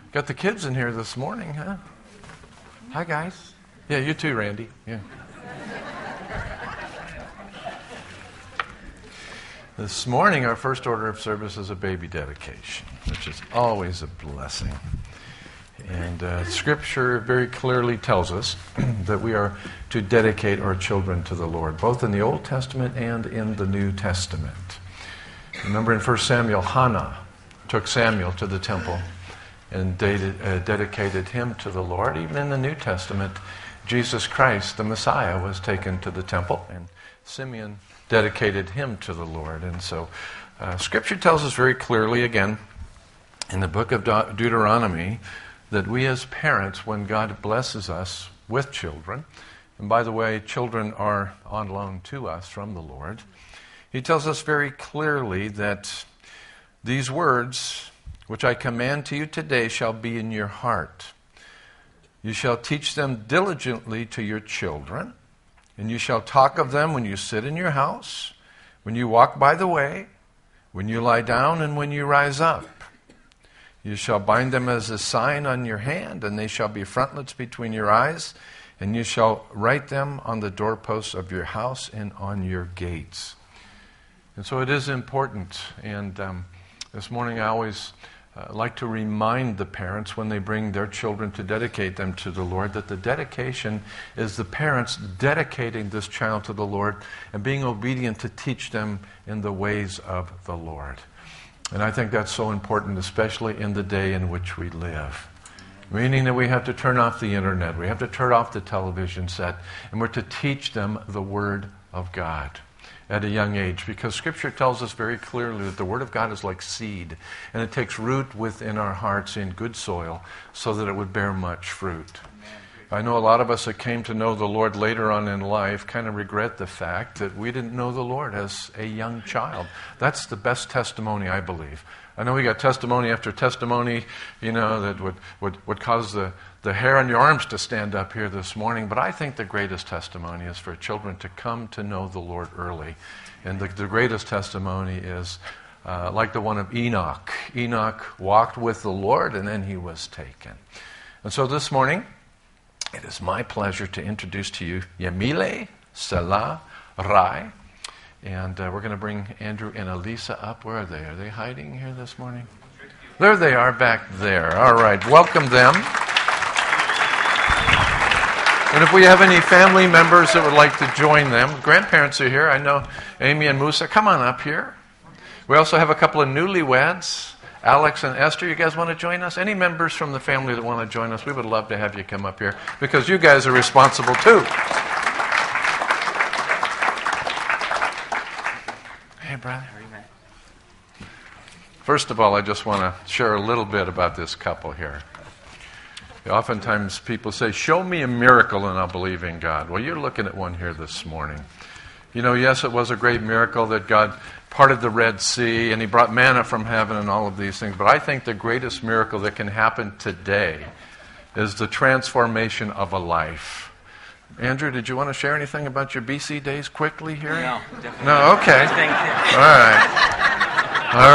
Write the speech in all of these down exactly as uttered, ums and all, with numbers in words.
Got the kids in here this morning, huh? Hi, guys. Yeah, you too, Randy. Yeah. This morning, our first order of service is a baby dedication, which is always a blessing. And uh, Scripture very clearly tells us that we are to dedicate our children to the Lord, both in the Old Testament and in the New Testament. Remember in First Samuel, Hannah took Samuel to the temple and dated, uh, dedicated him to the Lord. Even in the New Testament, Jesus Christ, the Messiah, was taken to the temple, and Simeon dedicated him to the Lord. And so uh, Scripture tells us very clearly, again, in the book of De- Deuteronomy, that we as parents, when God blesses us with children, and by the way, children are on loan to us from the Lord, He tells us very clearly that these words, which I command to you today, shall be in your heart. You shall teach them diligently to your children, and you shall talk of them when you sit in your house, when you walk by the way, when you lie down, and when you rise up. You shall bind them as a sign on your hand, and they shall be frontlets between your eyes, and you shall write them on the doorposts of your house and on your gates. And so it is important, and um, this morning I always uh, like to remind the parents when they bring their children to dedicate them to the Lord that the dedication is the parents dedicating this child to the Lord and being obedient to teach them in the ways of the Lord. And I think that's so important, especially in the day in which we live. Meaning that we have to turn off the internet, we have to turn off the television set, and we're to teach them the Word of God at a young age. Because Scripture tells us very clearly that the Word of God is like seed, and it takes root within our hearts in good soil so that it would bear much fruit. I know a lot of us that came to know the Lord later on in life kind of regret the fact that we didn't know the Lord as a young child. That's the best testimony, I believe. I know we got testimony after testimony, you know, that would, would, would cause the, the hair on your arms to stand up here this morning. But I think the greatest testimony is for children to come to know the Lord early. And the, the greatest testimony is uh, like the one of Enoch. Enoch walked with the Lord, and then he was taken. And so this morning, it is my pleasure to introduce to you Yamile Salah Rai. And uh, we're going to bring Andrew and Elisa up. Where are they? Are they hiding here this morning? There they are back there. All right. Welcome them. And if we have any family members that would like to join them, grandparents are here. I know Amy and Musa. Come on up here. We also have a couple of newlyweds. Alex and Esther, you guys want to join us? Any members from the family that want to join us, we would love to have you come up here because you guys are responsible too. Hey, brother. First of all, I just want to share a little bit about this couple here. Oftentimes people say, show me a miracle and I'll believe in God. Well, you're looking at one here this morning. You know, yes, it was a great miracle that God parted the Red Sea and He brought manna from heaven and all of these things. But I think the greatest miracle that can happen today is the transformation of a life. Andrew, did you want to share anything about your B C days quickly here? No, definitely No, not. okay. All right. All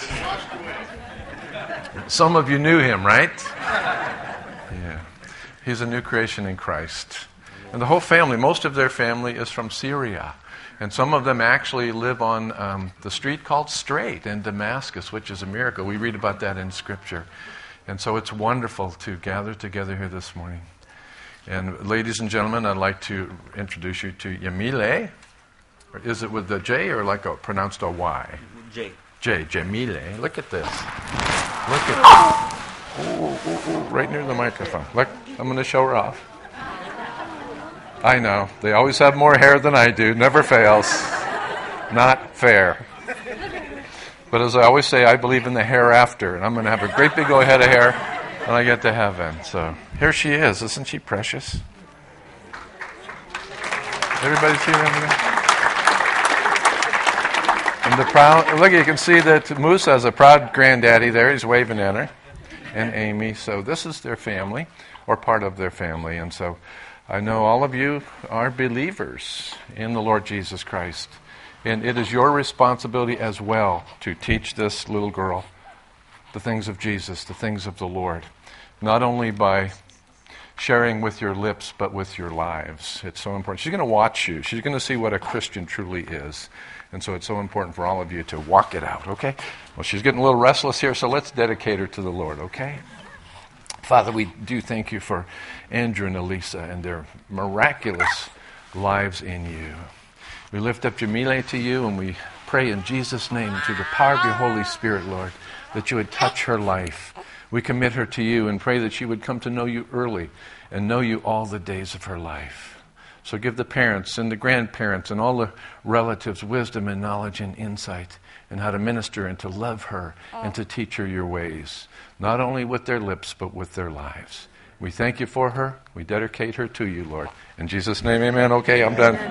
right. Some of you knew him, right? Yeah. He's a new creation in Christ. And the whole family, most of their family is from Syria. And some of them actually live on um, the street called Straight in Damascus, which is a miracle. We read about that in Scripture. And so it's wonderful to gather together here this morning. And ladies and gentlemen, I'd like to introduce you to Yamile. Is it with the J or like a, pronounced a Y? J. J, Jamile. Look at this. Look at this. Ooh, ooh, ooh, right near the microphone. Look, I'm going to show her off. I know. They always have more hair than I do. Never fails. Not fair. But as I always say, I believe in the hereafter. And I'm going to have a great big old head of hair when I get to heaven. So here she is. Isn't she precious? Everybody see that? And the proud, look, you can see that Moose has a proud granddaddy there. He's waving at her. And Amy. So this is their family, or part of their family. And so I know all of you are believers in the Lord Jesus Christ. And it is your responsibility as well to teach this little girl the things of Jesus, the things of the Lord, not only by sharing with your lips, but with your lives. It's so important. She's going to watch you. She's going to see what a Christian truly is. And so it's so important for all of you to walk it out, okay? Well, she's getting a little restless here, so let's dedicate her to the Lord, okay? Father, we do thank you for Andrew and Elisa and their miraculous lives in you. We lift up Jamile to you, and we pray in Jesus' name, through the power of your Holy Spirit, Lord, that you would touch her life. We commit her to you and pray that she would come to know you early and know you all the days of her life. So give the parents and the grandparents and all the relatives wisdom and knowledge and insight in how to minister and to love her and to teach her your ways, not only with their lips, but with their lives. We thank you for her. We dedicate her to you, Lord. In Jesus' name, amen. Okay, I'm done.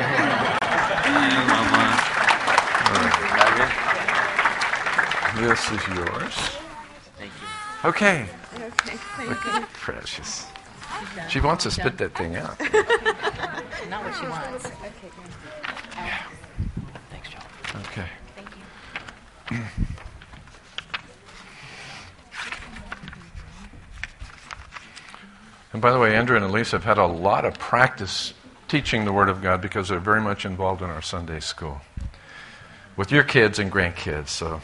This is yours. Thank you. Okay. Okay, thank Look, you. precious. She wants to spit that thing out. Not what she wants. Okay, good. Yeah. Thanks, Joe. Okay. Thank you. And by the way, Andrew and Elise have had a lot of practice teaching the Word of God because they're very much involved in our Sunday school with your kids and grandkids. So,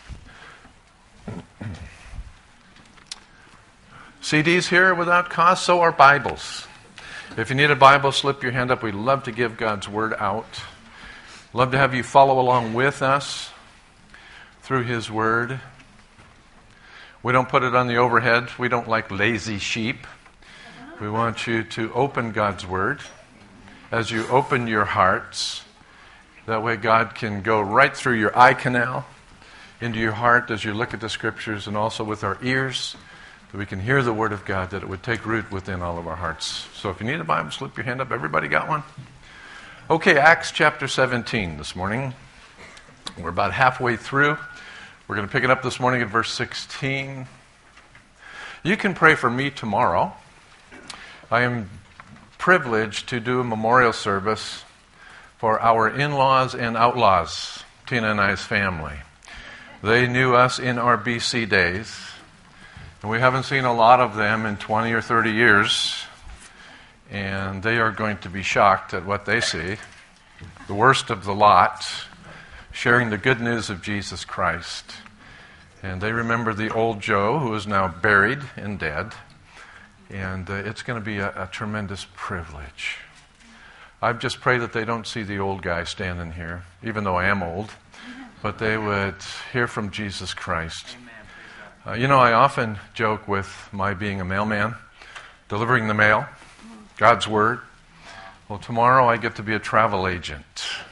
C Ds here without cost, so are Bibles. If you need a Bible, slip your hand up. We'd love to give God's Word out. Love to have you follow along with us through His Word. We don't put it on the overhead. We don't like lazy sheep. We want you to open God's Word as you open your hearts. That way God can go right through your eye canal into your heart as you look at the Scriptures, and also with our ears, that we can hear the Word of God, that it would take root within all of our hearts. So if you need a Bible, slip your hand up. Everybody got one? Okay, Acts chapter seventeen this morning. We're about halfway through. We're going to pick it up this morning at verse sixteen. You can pray for me tomorrow. I am privileged to do a memorial service for our in-laws and outlaws, Tina and I's family. They knew us in our B C days, and we haven't seen a lot of them in twenty or thirty years, and they are going to be shocked at what they see. The worst of the lot, sharing the good news of Jesus Christ. And they remember the old Joe, who is now buried and dead. And uh, it's going to be a, a tremendous privilege. I just pray that they don't see the old guy standing here, even though I am old, but they would hear from Jesus Christ. Uh, you know, I often joke with my being a mailman, delivering the mail, God's Word. Well, tomorrow I get to be a travel agent.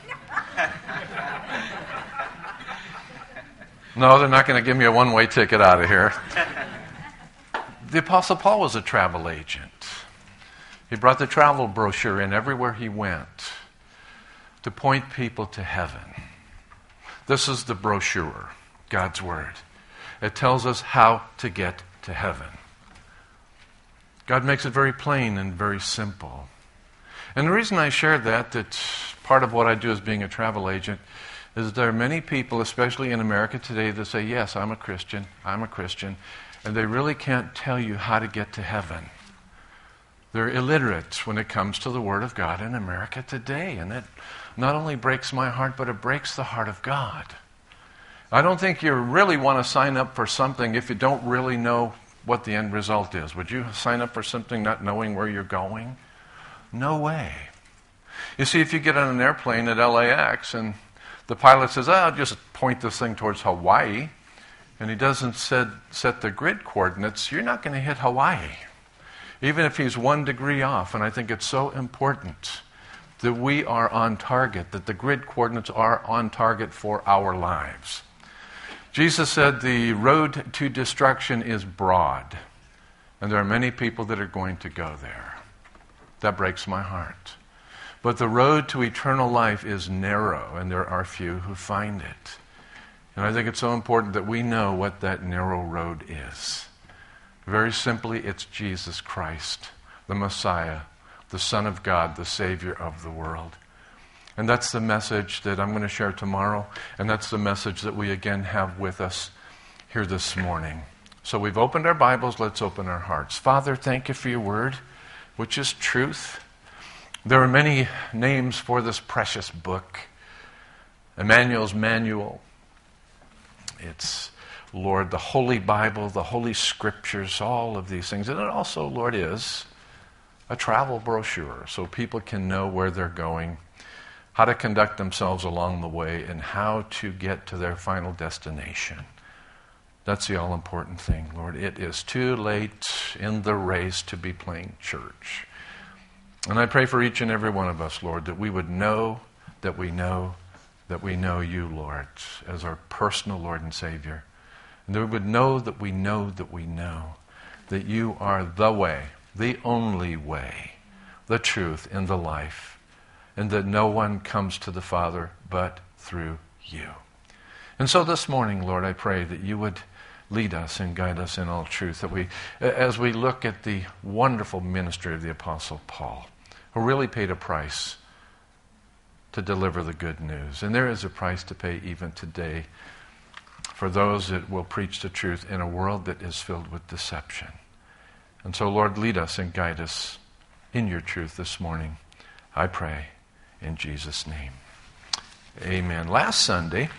No, they're not going to give me a one-way ticket out of here. The Apostle Paul was a travel agent. He brought the travel brochure in everywhere he went to point people to heaven. This is the brochure, God's Word. It tells us how to get to heaven. God makes it very plain and very simple. And the reason I shared that, that part of what I do as being a travel agent, is that there are many people, especially in America today, that say, yes, I'm a Christian, I'm a Christian, and they really can't tell you how to get to heaven. They're illiterate when it comes to the Word of God in America today, and it not only breaks my heart, but it breaks the heart of God. I don't think you really want to sign up for something if you don't really know what the end result is. Would you sign up for something not knowing where you're going? No way. You see, if you get on an airplane at L A X and the pilot says, oh, I'll just point this thing towards Hawaii, and he doesn't set, set the grid coordinates, you're not going to hit Hawaii, even if he's one degree off. And I think it's so important that we are on target, that the grid coordinates are on target for our lives. Jesus said the road to destruction is broad, and there are many people that are going to go there. That breaks my heart. But the road to eternal life is narrow, and there are few who find it. And I think it's so important that we know what that narrow road is. Very simply, it's Jesus Christ, the Messiah, the Son of God, the Savior of the world. And that's the message that I'm going to share tomorrow, and that's the message that we again have with us here this morning. So we've opened our Bibles, let's open our hearts. Father, thank you for your word, which is truth. There are many names for this precious book. Emmanuel's Manual. It's, Lord, the Holy Bible, the Holy Scriptures, all of these things. And it also, Lord, is a travel brochure so people can know where they're going, how to conduct themselves along the way, and how to get to their final destination. That's the all-important thing, Lord. It is too late in the race to be playing church. And I pray for each and every one of us, Lord, that we would know that we know that we know you, Lord, as our personal Lord and Savior. And that we would know that we know that we know that you are the way, the only way, the truth, and the life, and that no one comes to the Father but through you. And so this morning, Lord, I pray that you would lead us and guide us in all truth, that we, as we look at the wonderful ministry of the Apostle Paul, who really paid a price to deliver the good news. And there is a price to pay even today for those that will preach the truth in a world that is filled with deception. And so, Lord, lead us and guide us in your truth this morning, I pray, in Jesus' name. Amen. Last Sunday,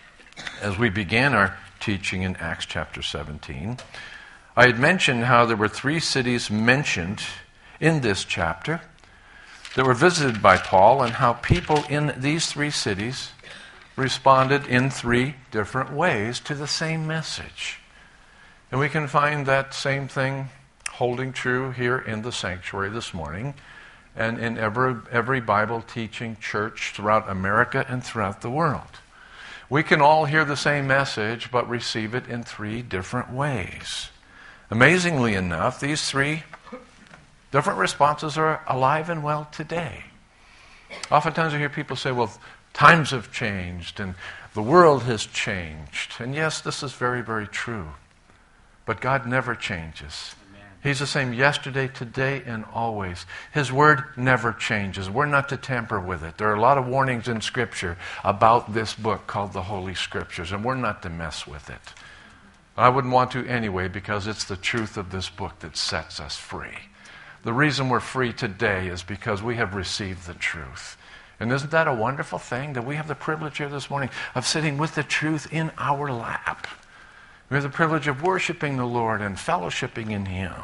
as we began our teaching in Acts chapter seventeen, I had mentioned how there were three cities mentioned in this chapter that were visited by Paul, and how people in these three cities responded in three different ways to the same message. And we can find that same thing holding true here in the sanctuary this morning, and in every, every Bible-teaching church throughout America and throughout the world. We can all hear the same message, but receive it in three different ways. Amazingly enough, these three different responses are alive and well today. Oftentimes I hear people say, well, times have changed and the world has changed. And yes, this is very, very true. But God never changes. Amen. He's the same yesterday, today, and always. His word never changes. We're not to tamper with it. There are a lot of warnings in Scripture about this book called the Holy Scriptures, and we're not to mess with it. I wouldn't want to anyway, because it's the truth of this book that sets us free. The reason we're free today is because we have received the truth. And isn't that a wonderful thing, that we have the privilege here this morning of sitting with the truth in our lap? We have the privilege of worshiping the Lord and fellowshipping in Him.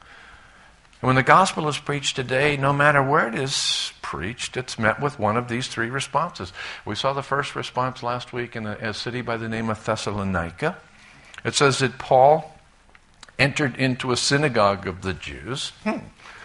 And when the gospel is preached today, no matter where it is preached, it's met with one of these three responses. We saw the first response last week in a, a city by the name of Thessalonica. It says that Paul entered into a synagogue of the Jews. Hmm.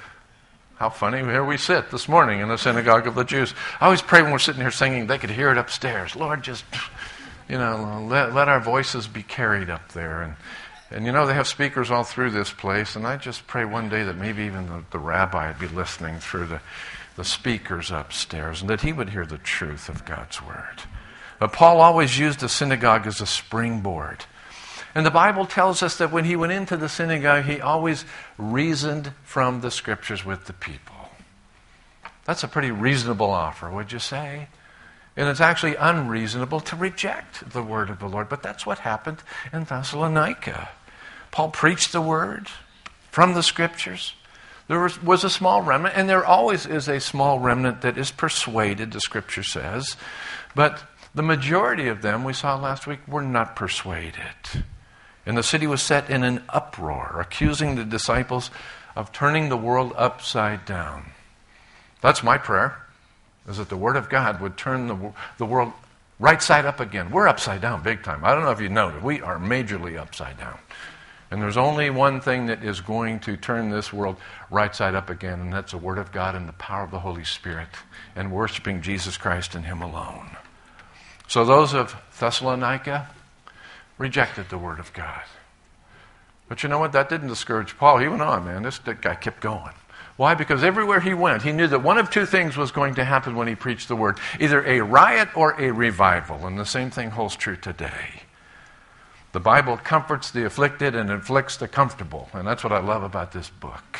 How funny, here we sit this morning in the synagogue of the Jews. I always pray when we're sitting here singing, they could hear it upstairs. Lord, just, you know, let, let our voices be carried up there. And, and you know, they have speakers all through this place, and I just pray one day that maybe even the, the rabbi would be listening through the, the speakers upstairs, and that he would hear the truth of God's word. But Paul always used the synagogue as a springboard. And the Bible tells us that when he went into the synagogue, he always reasoned from the Scriptures with the people. That's a pretty reasonable offer, would you say? And it's actually unreasonable to reject the word of the Lord. But that's what happened in Thessalonica. Paul preached the word from the Scriptures. There was, was a small remnant, and there always is a small remnant that is persuaded, the Scripture says. But the majority of them, we saw last week, were not persuaded. And the city was set in an uproar, accusing the disciples of turning the world upside down. That's my prayer, is that the Word of God would turn the, the world right side up again. We're upside down big time. I don't know if you noticed. We are majorly upside down. And there's only one thing that is going to turn this world right side up again, and that's the Word of God and the power of the Holy Spirit and worshiping Jesus Christ and Him alone. So those of Thessalonica rejected the Word of God. But you know what? That didn't discourage Paul. He went on, man. This guy kept going. Why? Because everywhere he went, he knew that one of two things was going to happen when he preached the Word. Either a riot or a revival. And the same thing holds true today. The Bible comforts the afflicted and inflicts the comfortable. And that's what I love about this book.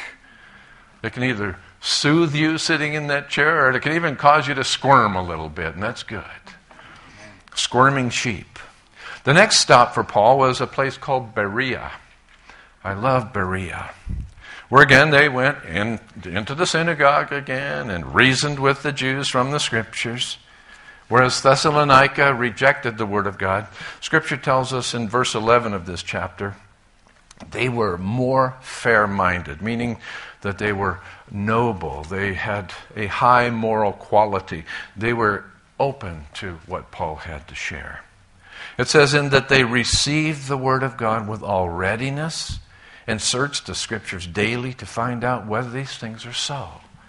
It can either soothe you sitting in that chair, or it can even cause you to squirm a little bit. And that's good. Squirming sheep. The next stop for Paul was a place called Berea. I love Berea. Where again they went in, into the synagogue again and reasoned with the Jews from the Scriptures. Whereas Thessalonica rejected the Word of God, Scripture tells us in verse eleven of this chapter, they were more fair-minded, meaning that they were noble. They had a high moral quality. They were open to what Paul had to share. It says in that they received the Word of God with all readiness and searched the Scriptures daily to find out whether these things are so.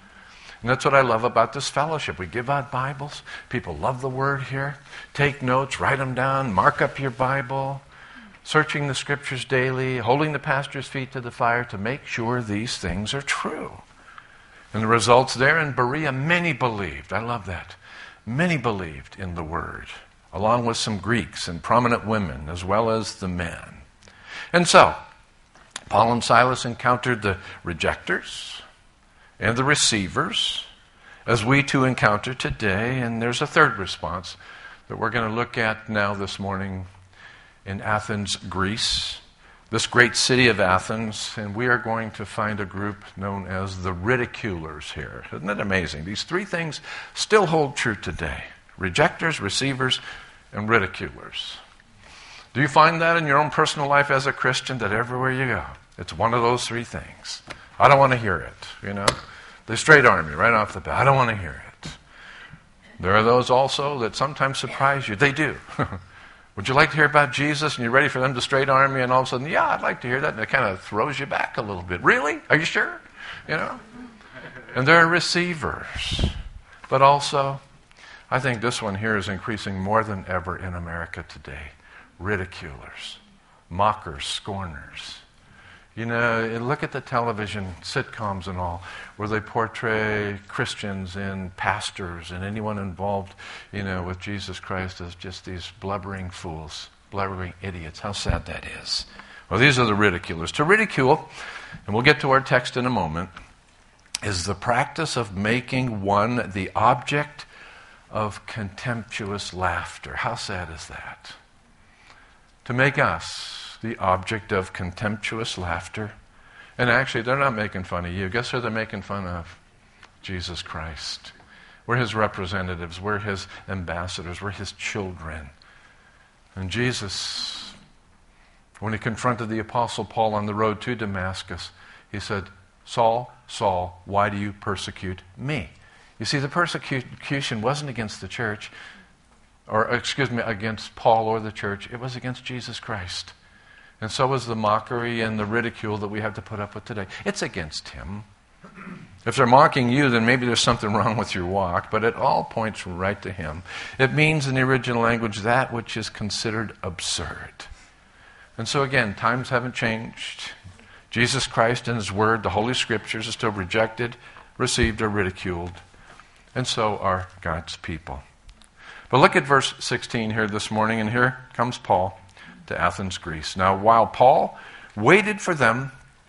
And that's what I love about this fellowship. We give out Bibles. People love the Word here. Take notes, write them down, mark up your Bible, searching the Scriptures daily, holding the pastor's feet to the fire to make sure these things are true. And the results there in Berea, many believed. I love that. Many believed in the Word, along with some Greeks and prominent women, as well as the men. And so, Paul and Silas encountered the rejectors and the receivers, as we too encounter today. And there's a third response that we're going to look at now this morning in Athens, Greece, this great city of Athens. And we are going to find a group known as the ridiculers here. Isn't it amazing? These three things still hold true today. Rejectors, receivers, and ridiculers. Do you find that in your own personal life as a Christian, that everywhere you go, it's one of those three things? I don't want to hear it, you know. They straight arm you right off the bat. I don't want to hear it. There are those also that sometimes surprise you. They do. Would you like to hear about Jesus? And you're ready for them to straight arm you, and all of a sudden, yeah, I'd like to hear that. And it kind of throws you back a little bit. Really? Are you sure? You know? And there are receivers. But also, I think this one here is increasing more than ever in America today. Ridiculers, mockers, scorners. You know, look at the television sitcoms and all, where they portray Christians and pastors and anyone involved, you know, with Jesus Christ as just these blubbering fools, blubbering idiots. How sad that is. Well, these are the ridiculers. To ridicule, and we'll get to our text in a moment, is the practice of making one the object of contemptuous laughter. How sad is that? To make us the object of contemptuous laughter. And actually, they're not making fun of you. Guess who they're making fun of? Jesus Christ. We're his representatives. We're his ambassadors. We're his children. And Jesus, when he confronted the Apostle Paul on the road to Damascus, he said, Saul, Saul, why do you persecute me? You see, the persecution wasn't against the church, or excuse me, against Paul or the church. It was against Jesus Christ. And so was the mockery and the ridicule that we have to put up with today. It's against him. If they're mocking you, then maybe there's something wrong with your walk, but it all points right to him. It means in the original language that which is considered absurd. And so again, times haven't changed. Jesus Christ and his word, the Holy Scriptures, are still rejected, received, or ridiculed. And so are God's people. But look at verse sixteen here this morning, and here comes Paul to Athens, Greece. Now, while Paul waited for them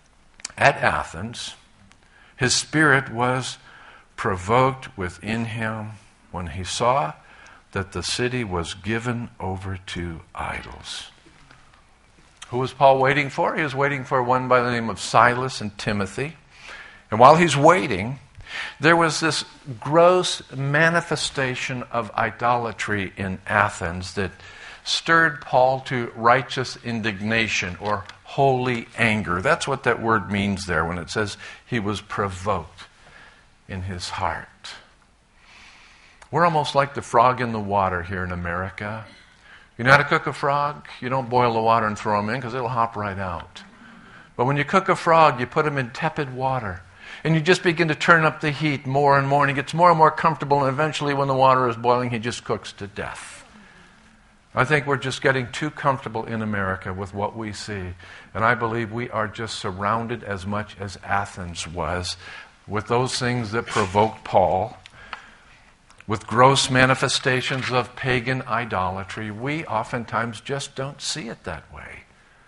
at Athens, his spirit was provoked within him when he saw that the city was given over to idols. Who was Paul waiting for? He was waiting for one by the name of Silas and Timothy. And while he's waiting, there was this gross manifestation of idolatry in Athens that stirred Paul to righteous indignation or holy anger. That's what that word means there when it says he was provoked in his heart. We're almost like the frog in the water here in America. You know how to cook a frog? You don't boil the water and throw them in because it'll hop right out. But when you cook a frog, you put him in tepid water. And you just begin to turn up the heat more and more, and he gets more and more comfortable, and eventually when the water is boiling, he just cooks to death. I think we're just getting too comfortable in America with what we see. And I believe we are just surrounded as much as Athens was with those things that provoked Paul, with gross manifestations of pagan idolatry. We oftentimes just don't see it that way.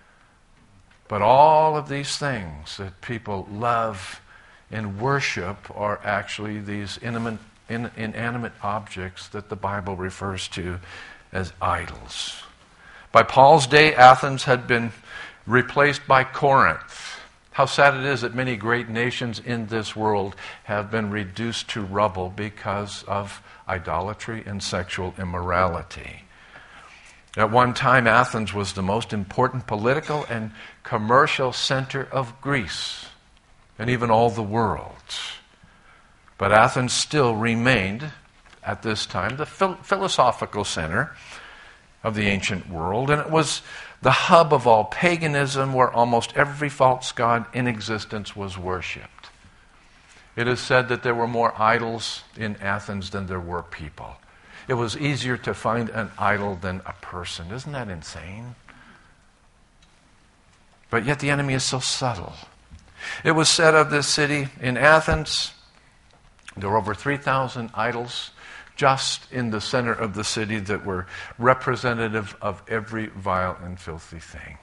But all of these things that people love and worship are actually these inanimate, in, inanimate objects that the Bible refers to as idols. By Paul's day, Athens had been replaced by Corinth. How sad it is that many great nations in this world have been reduced to rubble because of idolatry and sexual immorality. At one time, Athens was the most important political and commercial center of Greece and even all the world. But Athens still remained, at this time, the phil- philosophical center of the ancient world, and it was the hub of all paganism where almost every false god in existence was worshipped. It is said that there were more idols in Athens than there were people. It was easier to find an idol than a person. Isn't that insane? But yet the enemy is so subtle. It was said of this city in Athens, there were over three thousand idols just in the center of the city that were representative of every vile and filthy thing.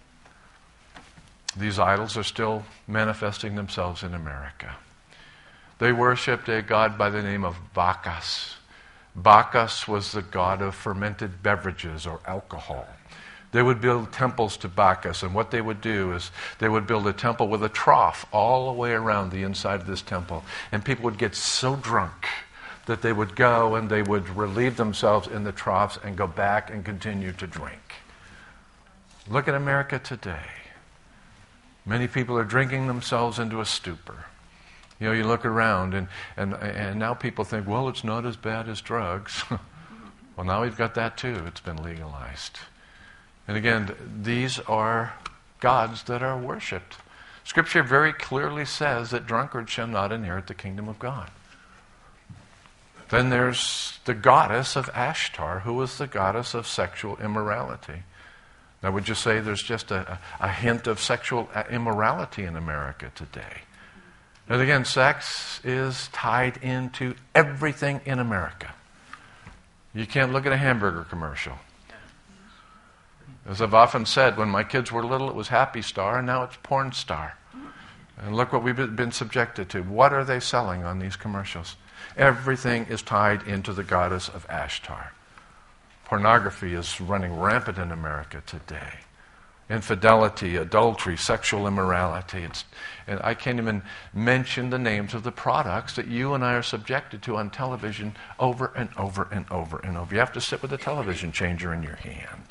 These idols are still manifesting themselves in America. They worshipped a god by the name of Bacchus. Bacchus was the god of fermented beverages or alcohol. They would build temples to Bacchus, and what they would do is they would build a temple with a trough all the way around the inside of this temple. And people would get so drunk that they would go and they would relieve themselves in the troughs and go back and continue to drink. Look at America today. Many people are drinking themselves into a stupor. You know, you look around, and, and, and now people think, well, it's not as bad as drugs. Well, now we've got that too. It's been legalized. And again, these are gods that are worshipped. Scripture very clearly says that drunkards shall not inherit the kingdom of God. Then there's the goddess of Ashtar, who is the goddess of sexual immorality. Now, would you say there's just a, a hint of sexual immorality in America today? And again, sex is tied into everything in America. You can't look at a hamburger commercial. As I've often said, when my kids were little, it was Happy Star, and now it's Porn Star. And look what we've been subjected to. What are they selling on these commercials? Everything is tied into the goddess of Ashtar. Pornography is running rampant in America today. Infidelity, adultery, sexual immorality. It's, and I can't even mention the names of the products that you and I are subjected to on television over and over and over and over. You have to sit with a television changer in your hand.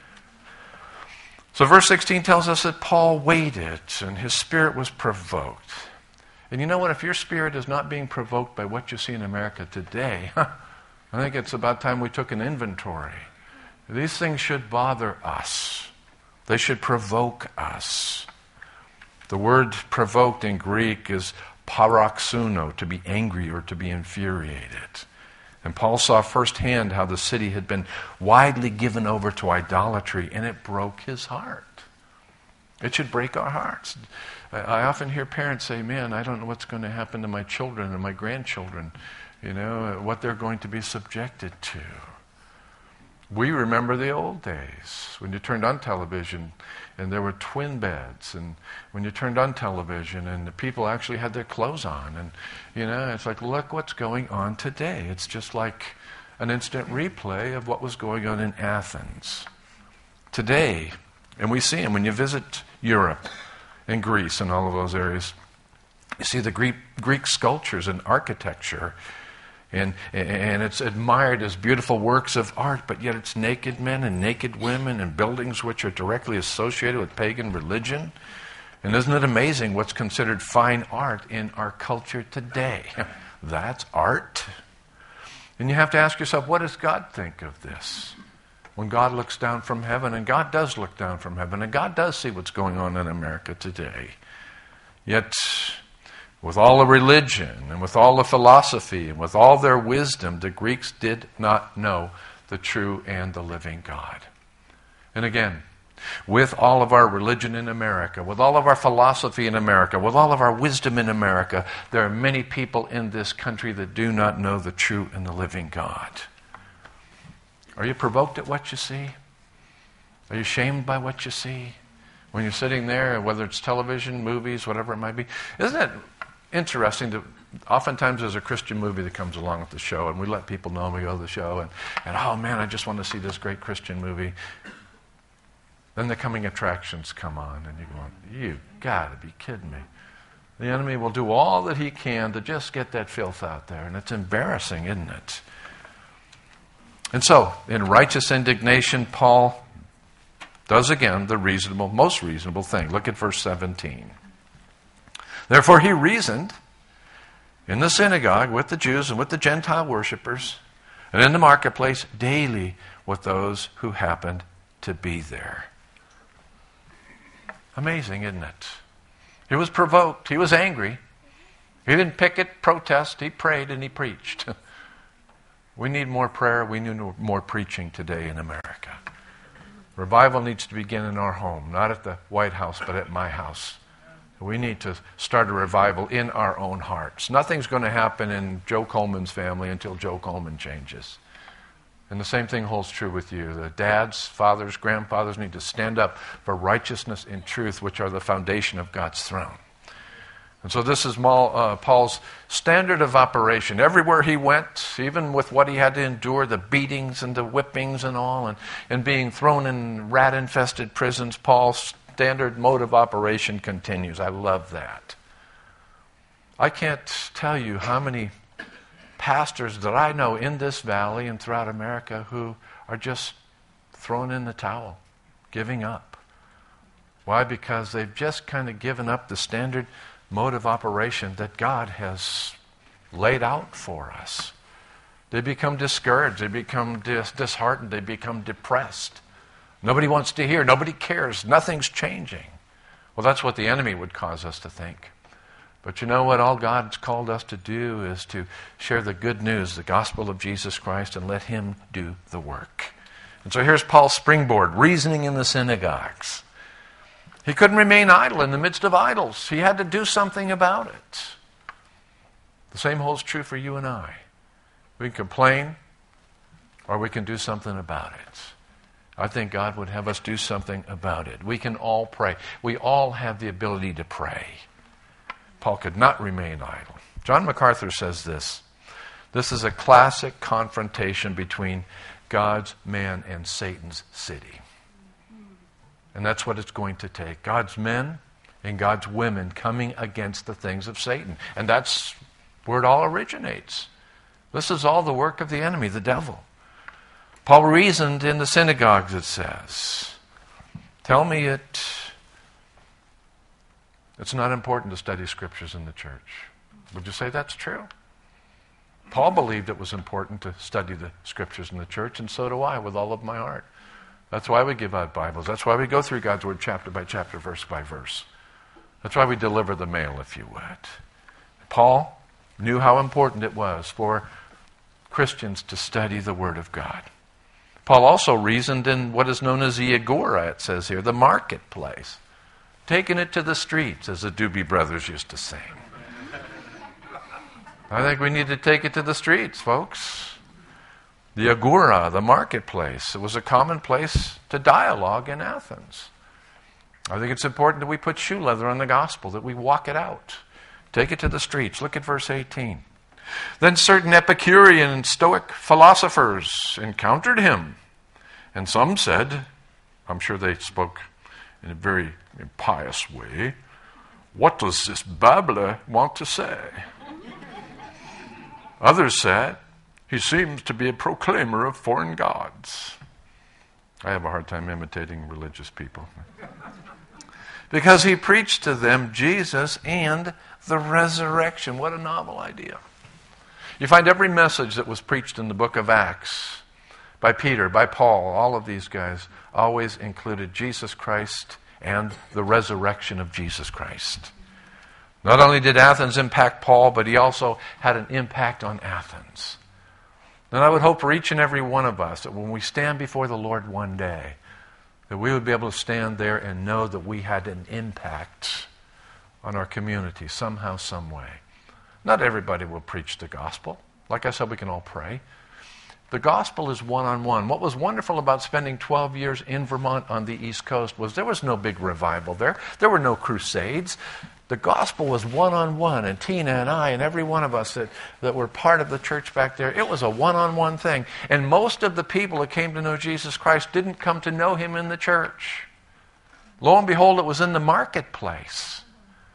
So verse sixteen tells us that Paul waited and his spirit was provoked. And you know what? If your spirit is not being provoked by what you see in America today, I think it's about time we took an inventory. These things should bother us. They should provoke us. The word provoked in Greek is paroxuno, to be angry or to be infuriated. And Paul saw firsthand how the city had been widely given over to idolatry, and it broke his heart. It should break our hearts. I often hear parents say, man, I don't know what's going to happen to my children and my grandchildren, you know, what they're going to be subjected to. We remember the old days when you turned on television and there were twin beds, and when you turned on television and the people actually had their clothes on, and you know, it's like, look what's going on today. It's just like an instant replay of what was going on in Athens today. And we see them when you visit Europe and Greece and all of those areas. You see the Greek, Greek sculptures and architecture. And, and it's admired as beautiful works of art, but yet it's naked men and naked women and buildings which are directly associated with pagan religion. And isn't it amazing what's considered fine art in our culture today? That's art. And you have to ask yourself, what does God think of this? When God looks down from heaven, and God does look down from heaven, and God does see what's going on in America today. Yet, with all the religion, and with all the philosophy, and with all their wisdom, the Greeks did not know the true and the living God. And again, with all of our religion in America, with all of our philosophy in America, with all of our wisdom in America, there are many people in this country that do not know the true and the living God. Are you provoked at what you see? Are you shamed by what you see? When you're sitting there, whether it's television, movies, whatever it might be. Isn't it interesting that oftentimes there's a Christian movie that comes along with the show, and we let people know, and we go to the show, and, and oh man, I just want to see this great Christian movie. Then the coming attractions come on, and you're going, you got to be kidding me. The enemy will do all that he can to just get that filth out there, and it's embarrassing, isn't it? And so, in righteous indignation, Paul does again the reasonable, most reasonable thing. Look at verse seventeen. Therefore he reasoned in the synagogue with the Jews and with the Gentile worshippers, and in the marketplace daily with those who happened to be there. Amazing, isn't it? He was provoked. He was angry. He didn't picket, protest. He prayed and he preached. We need more prayer. We need more preaching today in America. Revival needs to begin in our home, not at the White House, but at my house. We need to start a revival in our own hearts. Nothing's going to happen in Joe Coleman's family until Joe Coleman changes. And the same thing holds true with you. The dads, fathers, grandfathers need to stand up for righteousness and truth, which are the foundation of God's throne. And so this is Paul's standard of operation. Everywhere he went, even with what he had to endure, the beatings and the whippings and all, and, and being thrown in rat-infested prisons, Paul's standard mode of operation continues. I love that. I can't tell you how many pastors that I know in this valley and throughout America who are just thrown in the towel, giving up. Why? Because they've just kind of given up the standard mode of operation that God has laid out for us. They become discouraged. They become dis- disheartened. They become depressed. Nobody wants to hear. Nobody cares. Nothing's changing. Well, that's what the enemy would cause us to think. But you know what? All God's called us to do is to share the good news, the gospel of Jesus Christ, and let Him do the work. And so here's Paul's springboard, reasoning in the synagogues. He couldn't remain idle in the midst of idols. He had to do something about it. The same holds true for you and I. We can complain, or we can do something about it. I think God would have us do something about it. We can all pray. We all have the ability to pray. Paul could not remain idle. John MacArthur says this. This is a classic confrontation between God's man and Satan's city. And that's what it's going to take. God's men and God's women coming against the things of Satan. And that's where it all originates. This is all the work of the enemy, the devil. Paul reasoned in the synagogues, it says. Tell me it... It's not important to study scriptures in the church. Would you say that's true? Paul believed it was important to study the scriptures in the church, and so do I with all of my heart. That's why we give out Bibles. That's why we go through God's Word chapter by chapter, verse by verse. That's why we deliver the mail, if you would. Paul knew how important it was for Christians to study the Word of God. Paul also reasoned in what is known as the agora, it says here, the marketplace. Taking it to the streets, as the Doobie Brothers used to sing. I think we need to take it to the streets, folks. The agora, the marketplace, it was a common place to dialogue in Athens. I think it's important that we put shoe leather on the gospel, that we walk it out. Take it to the streets. Look at verse eighteen. Then certain Epicurean and Stoic philosophers encountered him. And some said, I'm sure they spoke in a very impious way, what does this babbler want to say? Others said, he seems to be a proclaimer of foreign gods. I have a hard time imitating religious people. Because he preached to them Jesus and the resurrection. What a novel idea. You find every message that was preached in the book of Acts by Peter, by Paul, all of these guys always included Jesus Christ and the resurrection of Jesus Christ. Not only did Athens impact Paul, but he also had an impact on Athens. And I would hope for each and every one of us that when we stand before the Lord one day, that we would be able to stand there and know that we had an impact on our community somehow, some way. Not everybody will preach the gospel. Like I said, we can all pray. The gospel is one-on-one. What was wonderful about spending twelve years in Vermont on the East Coast was there was no big revival there. There were no crusades. The gospel was one-on-one, and Tina and I and every one of us that, that were part of the church back there, it was a one-on-one thing. And most of the people that came to know Jesus Christ didn't come to know Him in the church. Lo and behold, it was in the marketplace.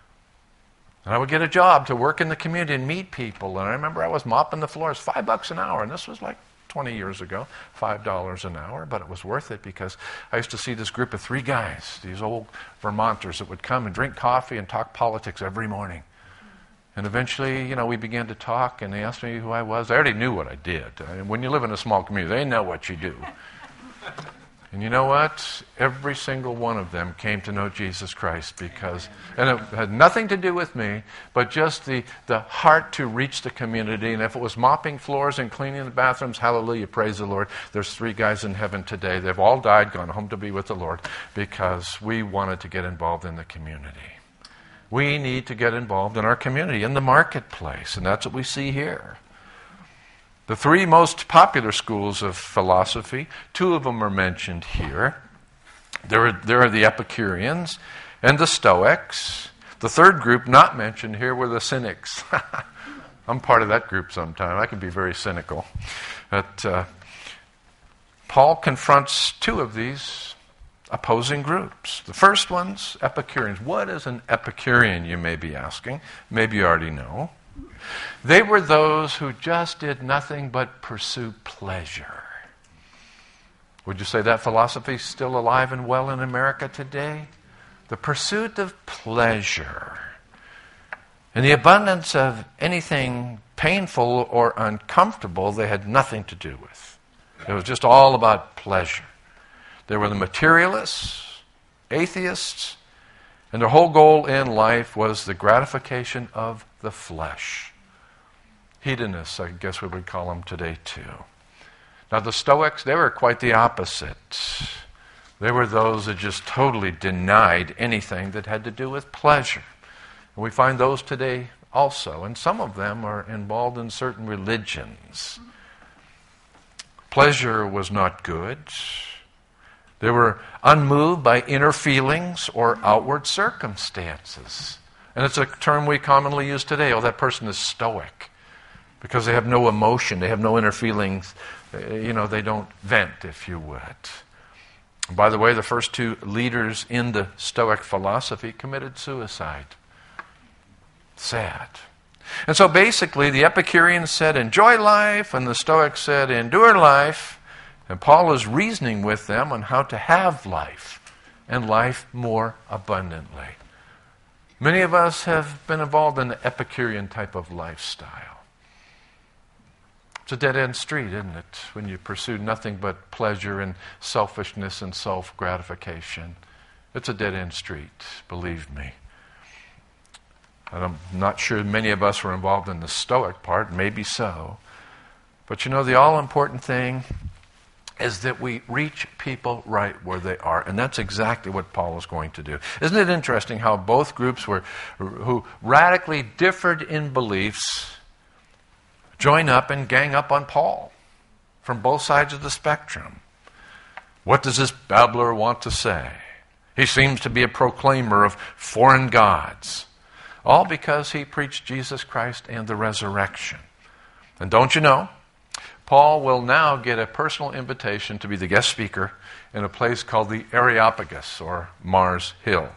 And I would get a job to work in the community and meet people. And I remember I was mopping the floors, five bucks an hour. And this was like twenty years ago, five dollars an hour. But it was worth it because I used to see this group of three guys, these old Vermonters that would come and drink coffee and talk politics every morning. And eventually, you know, we began to talk, and they asked me who I was. They already knew what I did. I mean, when you live in a small community, they know what you do. And you know what? Every single one of them came to know Jesus Christ because, and it had nothing to do with me, but just the, the heart to reach the community. And if it was mopping floors and cleaning the bathrooms, hallelujah, praise the Lord. There's three guys in heaven today. They've all died, gone home to be with the Lord because we wanted to get involved in the community. We need to get involved in our community, in the marketplace, and that's what we see here. The three most popular schools of philosophy, two of them are mentioned here. There are, there are the Epicureans and the Stoics. The third group not mentioned here were the Cynics. I'm part of that group sometime. I can be very cynical. But uh, Paul confronts two of these opposing groups. The first one's Epicureans. What is an Epicurean, you may be asking? Maybe you already know. They were those who just did nothing but pursue pleasure. Would you say that philosophy is still alive and well in America today? The pursuit of pleasure. In the abundance of anything painful or uncomfortable, they had nothing to do with. It was just all about pleasure. They were the materialists, atheists, and their whole goal in life was the gratification of the flesh. Hedonists, I guess we would call them today too. Now the Stoics, they were quite the opposite. They were those that just totally denied anything that had to do with pleasure. And we find those today also, and some of them are involved in certain religions. Pleasure was not good. They were unmoved by inner feelings or outward circumstances. And it's a term we commonly use today. Oh, that person is stoic. Because they have no emotion. They have no inner feelings. You know, they don't vent, if you would. By the way, the first two leaders in the Stoic philosophy committed suicide. Sad. And so basically, the Epicureans said, enjoy life, and the Stoics said, endure life. And Paul is reasoning with them on how to have life, and life more abundantly. Many of us have been involved in the Epicurean type of lifestyle. It's a dead-end street, isn't it? When you pursue nothing but pleasure and selfishness and self-gratification. It's a dead-end street, believe me. And I'm not sure many of us were involved in the Stoic part, maybe so. But you know, the all-important thing is that we reach people right where they are. And that's exactly what Paul is going to do. Isn't it interesting how both groups were who radically differed in beliefs join up and gang up on Paul from both sides of the spectrum? What does this babbler want to say? He seems to be a proclaimer of foreign gods. All because he preached Jesus Christ and the resurrection. And don't you know, Paul will now get a personal invitation to be the guest speaker in a place called the Areopagus, or Mars Hill.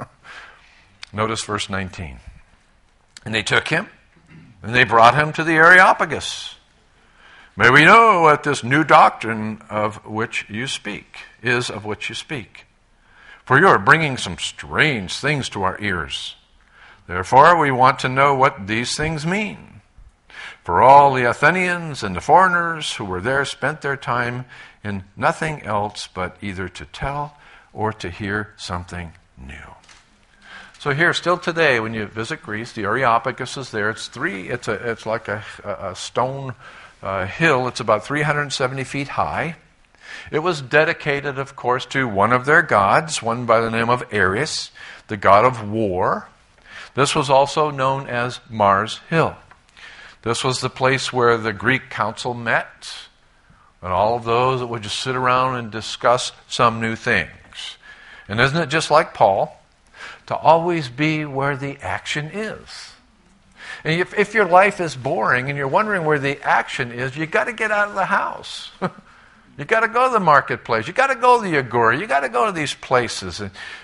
Notice verse nineteen. And they took him, and they brought him to the Areopagus. May we know what this new doctrine of which you speak is of which you speak. For you are bringing some strange things to our ears. Therefore we want to know what these things mean. For all the Athenians and the foreigners who were there spent their time in nothing else but either to tell or to hear something new. So here, still today, when you visit Greece, the Areopagus is there. It's three. It's a. It's like a, a stone uh, hill. It's about three hundred seventy feet high. It was dedicated, of course, to one of their gods, one by the name of Ares, the god of war. This was also known as Mars Hill. This was the place where the Greek council met, and all of those that would just sit around and discuss some new things. And isn't it just like Paul, to always be where the action is? And if, if your life is boring and you're wondering where the action is, you've got to get out of the house. You've got to go to the marketplace. You've got to go to the agora. You've got to go to these places. And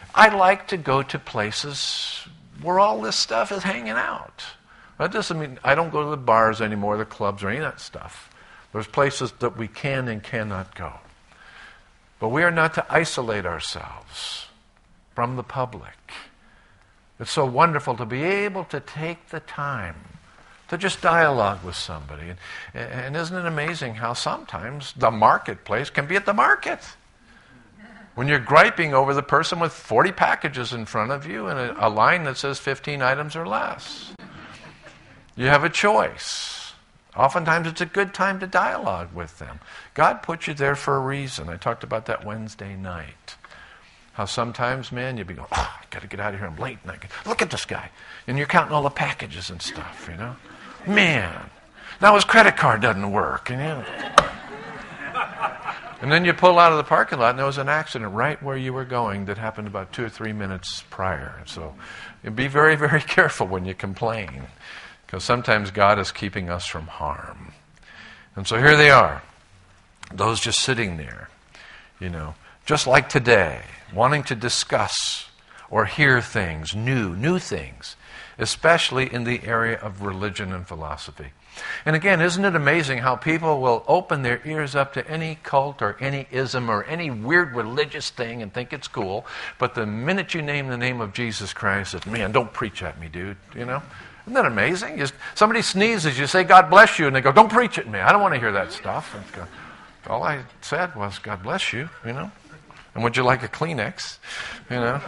I like to go to places where all this stuff is hanging out. That doesn't mean I don't go to the bars anymore, the clubs, or any of that stuff. There's places that we can and cannot go. But we are not to isolate ourselves from the public. It's so wonderful to be able to take the time to just dialogue with somebody. And, and isn't it amazing how sometimes the marketplace can be at the market? When you're griping over the person with forty packages in front of you and a, a line that says fifteen items or less. You have a choice. Oftentimes it's a good time to dialogue with them. God put you there for a reason. I talked about that Wednesday night. How sometimes, man, you'd be going, oh, I got to get out of here. I'm late. And I can, look at this guy. And you're counting all the packages and stuff, you know. Man, now his credit card doesn't work. And, you know. And then you pull out of the parking lot and there was an accident right where you were going that happened about two or three minutes prior. So be very, very careful when you complain. Because sometimes God is keeping us from harm. And so here they are. Those just sitting there, you know, just like today, wanting to discuss or hear things, new, new things, especially in the area of religion and philosophy. And again, isn't it amazing how people will open their ears up to any cult or any ism or any weird religious thing and think it's cool, but the minute you name the name of Jesus Christ, it's, man, don't preach at me, dude, you know? Isn't that amazing? You, somebody sneezes, you say, God bless you, and they go, don't preach at me. I don't want to hear that stuff. And go, all I said was, God bless you, you know? And would you like a Kleenex, you know?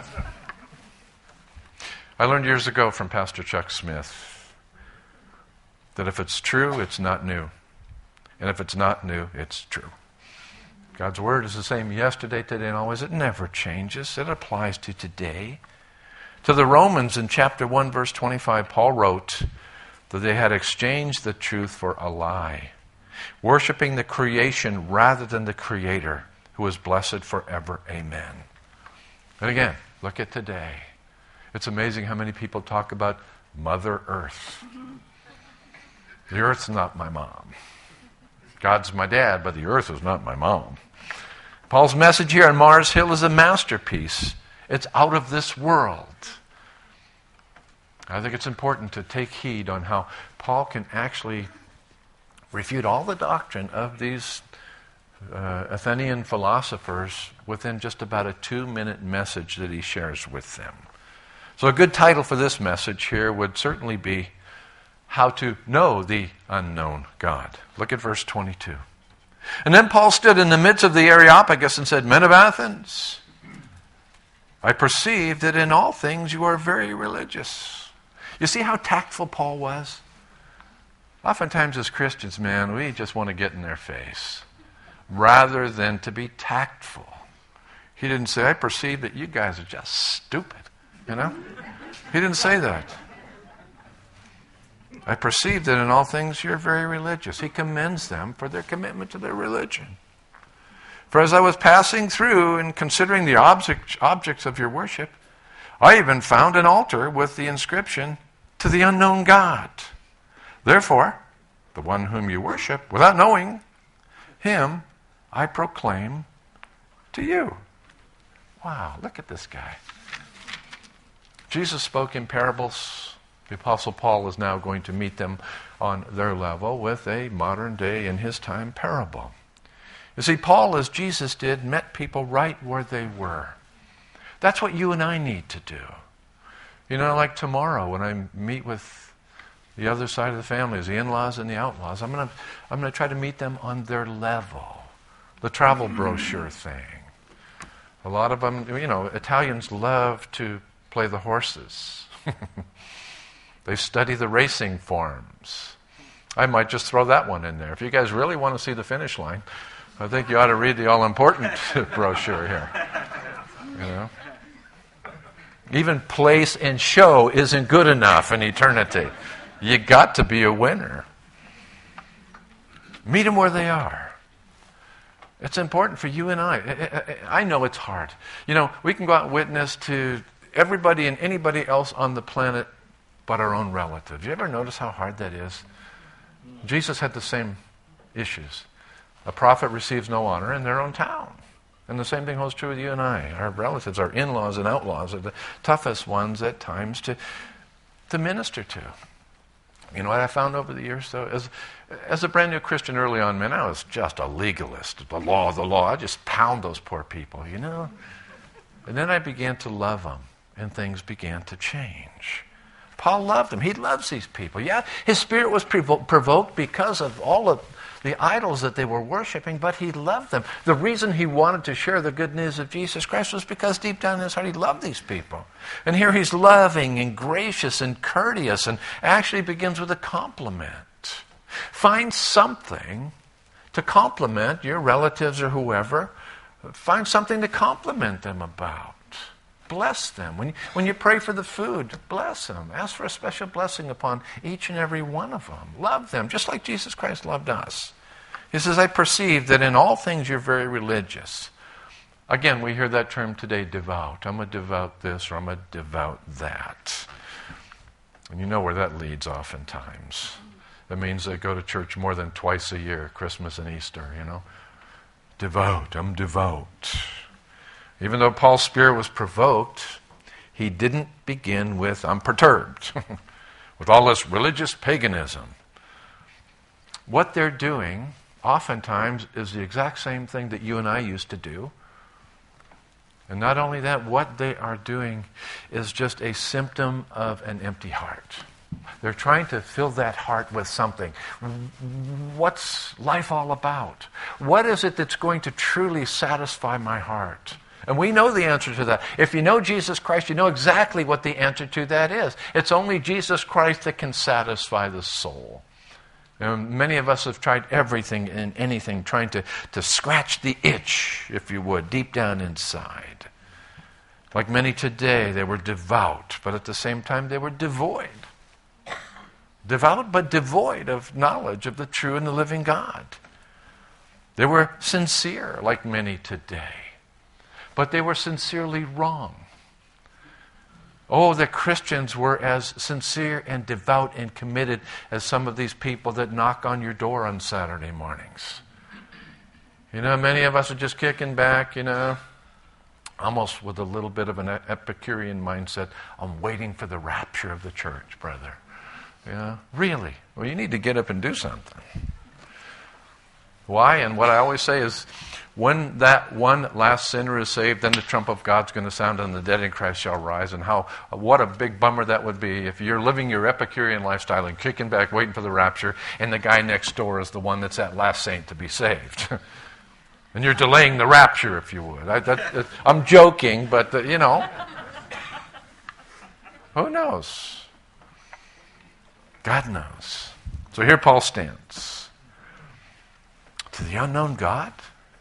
I learned years ago from Pastor Chuck Smith that if it's true, it's not new. And if it's not new, it's true. God's word is the same yesterday, today, and always. It never changes. It applies to today. To the Romans in chapter one, verse twenty-five, Paul wrote that they had exchanged the truth for a lie, worshiping the creation rather than the Creator, who is blessed forever. Amen. And again, look at today. It's amazing how many people talk about Mother Earth. The earth's not my mom. God's my dad, but the earth is not my mom. Paul's message here on Mars Hill is a masterpiece. It's out of this world. I think it's important to take heed on how Paul can actually refute all the doctrine of these uh, Athenian philosophers within just about a two-minute message that he shares with them. So a good title for this message here would certainly be How to Know the Unknown God. Look at verse twenty-two. And then Paul stood in the midst of the Areopagus and said, Men of Athens, I perceive that in all things you are very religious. You see how tactful Paul was? Oftentimes as Christians, man, we just want to get in their face rather than to be tactful. He didn't say, I perceive that you guys are just stupid. You know? He didn't say that. I perceive that in all things you're very religious. He commends them for their commitment to their religion. For as I was passing through and considering the object, objects of your worship, I even found an altar with the inscription, To the Unknown God. Therefore, the one whom you worship, without knowing him, I proclaim to you. Wow, look at this guy. Jesus spoke in parables. The Apostle Paul is now going to meet them on their level with a modern day, in his time, parable. You see, Paul, as Jesus did, met people right where they were. That's what you and I need to do. You know, like tomorrow when I meet with the other side of the family, the in-laws and the outlaws, I'm going to I'm going to try to meet them on their level. The travel brochure thing. A lot of them, you know, Italians love to play the horses. They study the racing forms. I might just throw that one in there. If you guys really want to see the finish line, I think you ought to read the all-important brochure here. You know? Even place and show isn't good enough in eternity. You got to be a winner. Meet them where they are. It's important for you and I. I know it's hard. You know, we can go out and witness to everybody and anybody else on the planet but our own relatives. You ever notice how hard that is? Jesus had the same issues. A prophet receives no honor in their own town. And the same thing holds true with you and I. Our relatives, our in-laws and outlaws are the toughest ones at times to, to minister to. You know what I found over the years, though? As, as a brand new Christian early on, man, I was just a legalist. The law, the law. I just pound those poor people, you know? And then I began to love them, and things began to change. Paul loved them. He loves these people. Yeah, his spirit was provo- provoked because of all of the idols that they were worshiping, but he loved them. The reason he wanted to share the good news of Jesus Christ was because deep down in his heart he loved these people. And here he's loving and gracious and courteous, and actually begins with a compliment. Find something to compliment your relatives or whoever. Find something to compliment them about. Bless them. When you, when you pray for the food, bless them. Ask for a special blessing upon each and every one of them. Love them, just like Jesus Christ loved us. He says, I perceive that in all things you're very religious. Again, we hear that term today, devout. I'm a devout this, or I'm a devout that. And you know where that leads oftentimes. It means they go to church more than twice a year, Christmas and Easter, you know. Devout, I'm devout. Even though Paul's spirit was provoked, he didn't begin with, I'm perturbed, with all this religious paganism. What they're doing, oftentimes, is the exact same thing that you and I used to do. And not only that, what they are doing is just a symptom of an empty heart. They're trying to fill that heart with something. What's life all about? What is it that's going to truly satisfy my heart? And we know the answer to that. If you know Jesus Christ, you know exactly what the answer to that is. It's only Jesus Christ that can satisfy the soul. And many of us have tried everything and anything, trying to, to scratch the itch, if you would, deep down inside. Like many today, they were devout, but at the same time they were devoid. Devout, but devoid of knowledge of the true and the living God. They were sincere, like many today. But they were sincerely wrong. Oh, the Christians were as sincere and devout and committed as some of these people that knock on your door on Saturday mornings. You know, many of us are just kicking back, you know, almost with a little bit of an Epicurean mindset. I'm waiting for the rapture of the church, brother. You know, really? Well, you need to get up and do something. Why? And what I always say is, when that one last sinner is saved, then the trump of God's going to sound and the dead in Christ shall rise. And how, what a big bummer that would be if you're living your Epicurean lifestyle and kicking back, waiting for the rapture, and the guy next door is the one that's that last saint to be saved. And you're delaying the rapture, if you would. I, that, I'm joking, but, uh, you know, who knows? God knows. So here Paul stands. To the unknown God,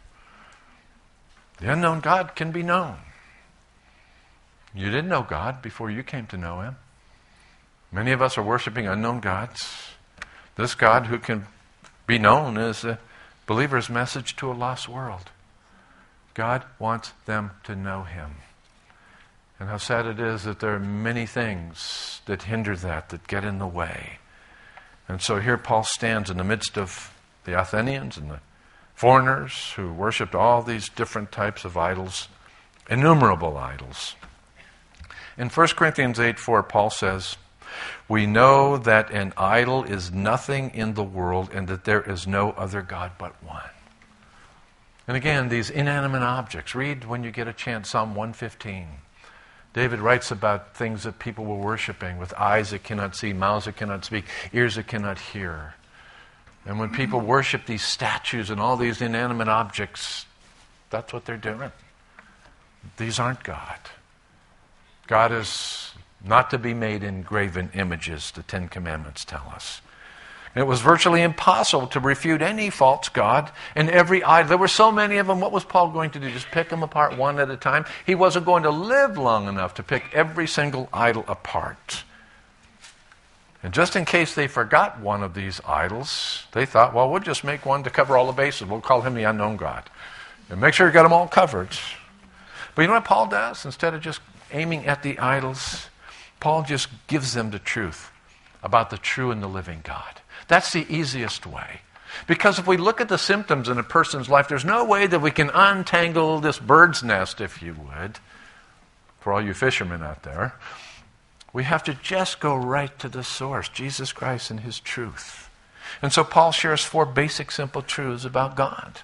the unknown God can be known. You didn't know God before you came to know Him. Many of us are worshiping unknown gods. This God who can be known is a believer's message to a lost world. God wants them to know Him. And how sad it is that there are many things that hinder that, that get in the way. And so here Paul stands in the midst of the Athenians and the foreigners who worshipped all these different types of idols, innumerable idols. In First Corinthians eight four, Paul says, we know that an idol is nothing in the world and that there is no other God but one. And again, these inanimate objects. Read when you get a chance Psalm one fifteen. David writes about things that people were worshiping with eyes that cannot see, mouths that cannot speak, ears that cannot hear. And when people worship these statues and all these inanimate objects, that's what they're doing. These aren't God. God is not to be made in graven images, the Ten Commandments tell us. And it was virtually impossible to refute any false god and every idol. There were so many of them. What was Paul going to do? Just pick them apart one at a time? He wasn't going to live long enough to pick every single idol apart. And just in case they forgot one of these idols, they thought, well, we'll just make one to cover all the bases. We'll call him the unknown God. And make sure you got them all covered. But you know what Paul does? Instead of just aiming at the idols, Paul just gives them the truth about the true and the living God. That's the easiest way. Because if we look at the symptoms in a person's life, there's no way that we can untangle this bird's nest, if you would, for all you fishermen out there. We have to just go right to the source, Jesus Christ and his truth. And so Paul shares four basic, simple truths about God.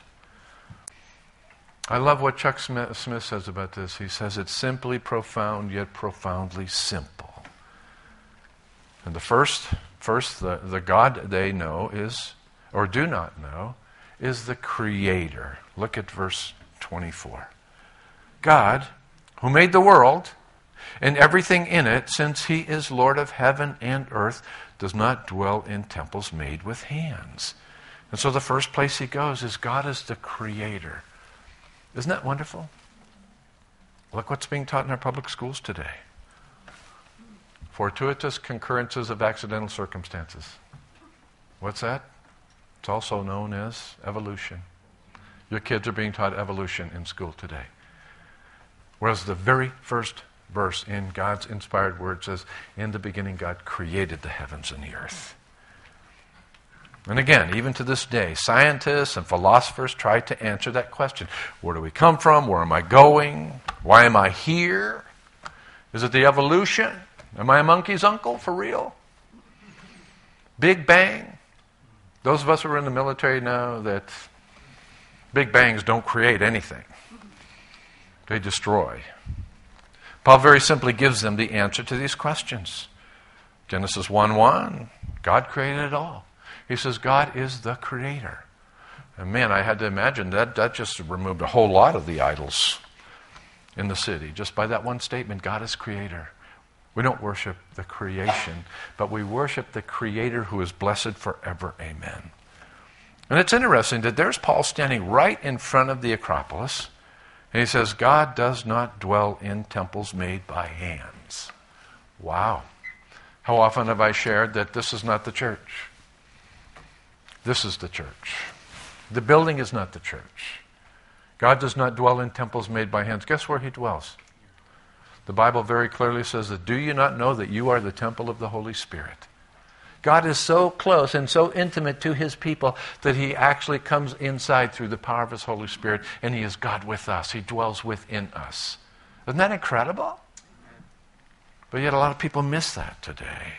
I love what Chuck Smith, Smith says about this. He says it's simply profound, yet profoundly simple. And the first, first the, the God they know is, or do not know, is the Creator. Look at verse twenty-four. God, who made the world and everything in it, since he is Lord of heaven and earth, does not dwell in temples made with hands. And so the first place he goes is God is the Creator. Isn't that wonderful? Look what's being taught in our public schools today. Fortuitous concurrences of accidental circumstances. What's that? It's also known as evolution. Your kids are being taught evolution in school today. Whereas the very first verse in God's inspired word says, in the beginning God created the heavens and the earth. And again, even to this day, scientists and philosophers try to answer that question. Where do we come from? Where am I going? Why am I here? Is it the evolution? Am I a monkey's uncle for real? Big Bang? Those of us who are in the military know that Big Bangs don't create anything. They destroy. Paul very simply gives them the answer to these questions. Genesis one one, God created it all. He says God is the Creator. And man, I had to imagine that that just removed a whole lot of the idols in the city. Just by that one statement, God is Creator. We don't worship the creation, but we worship the Creator who is blessed forever. Amen. And it's interesting that there's Paul standing right in front of the Acropolis, and he says, God does not dwell in temples made by hands. Wow. How often have I shared that this is not the church? This is the church. The building is not the church. God does not dwell in temples made by hands. Guess where he dwells? The Bible very clearly says that, do you not know that you are the temple of the Holy Spirit? God is so close and so intimate to his people that he actually comes inside through the power of his Holy Spirit, and he is God with us. He dwells within us. Isn't that incredible? But yet a lot of people miss that today.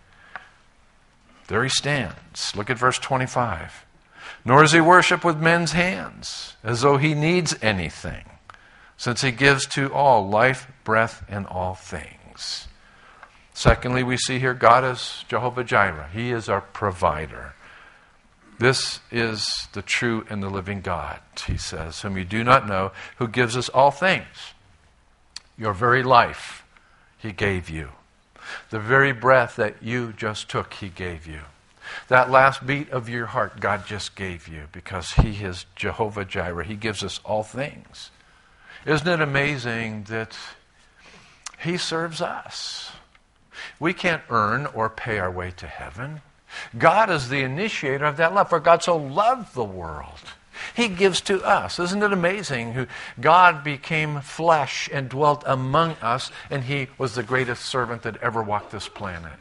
There he stands. Look at verse twenty-five. Nor is he worshipped with men's hands, as though he needs anything, since he gives to all life, breath, and all things. Secondly, we see here God is Jehovah Jireh. He is our provider. This is the true and the living God, he says, whom you do not know, who gives us all things. Your very life, he gave you. The very breath that you just took, he gave you. That last beat of your heart, God just gave you, because he is Jehovah Jireh. He gives us all things. Isn't it amazing that he serves us? We can't earn or pay our way to heaven. God is the initiator of that love. For God so loved the world, he gives to us. Isn't it amazing who God became flesh and dwelt among us, and he was the greatest servant that ever walked this planet.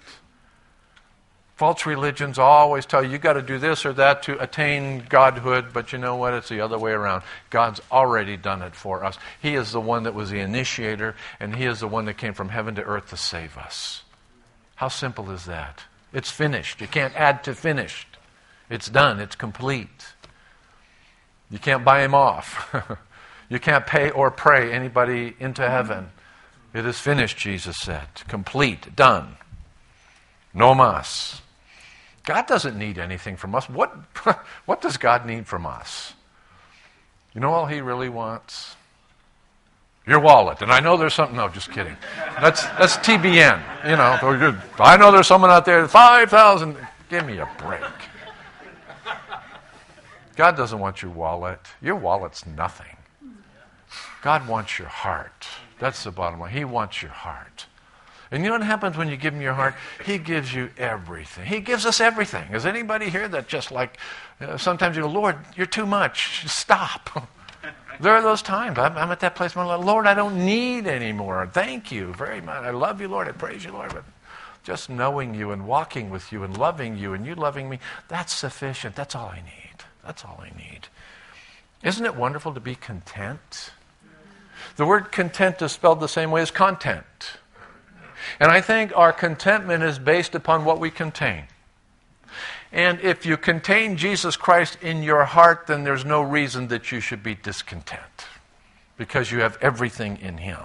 False religions always tell you, you got to do this or that to attain godhood, but you know what? It's the other way around. God's already done it for us. He is the one that was the initiator, and he is the one that came from heaven to earth to save us. How simple is that? It's finished. You can't add to finished. It's done. It's complete. You can't buy him off. You can't pay or pray anybody into heaven. It is finished, Jesus said. Complete. Done. No mas. God doesn't need anything from us. What, what does God need from us? You know all he really wants? Your wallet. And I know there's something... No, just kidding. That's that's T B N. You know, I know there's someone out there, five thousand. Give me a break. God doesn't want your wallet. Your wallet's nothing. God wants your heart. That's the bottom line. He wants your heart. And you know what happens when you give him your heart? He gives you everything. He gives us everything. Is anybody here that just like, uh, sometimes you go, Lord, you're too much. Stop. There are those times. I'm, I'm at that place where I'm like, Lord, I don't need any more. Thank you very much. I love you, Lord. I praise you, Lord. But Just knowing you and walking with you and loving you and you loving me, that's sufficient. That's all I need. That's all I need. Isn't it wonderful to be content? The word content is spelled the same way as content. And I think our contentment is based upon what we contain. And if you contain Jesus Christ in your heart, then there's no reason that you should be discontent, because you have everything in Him.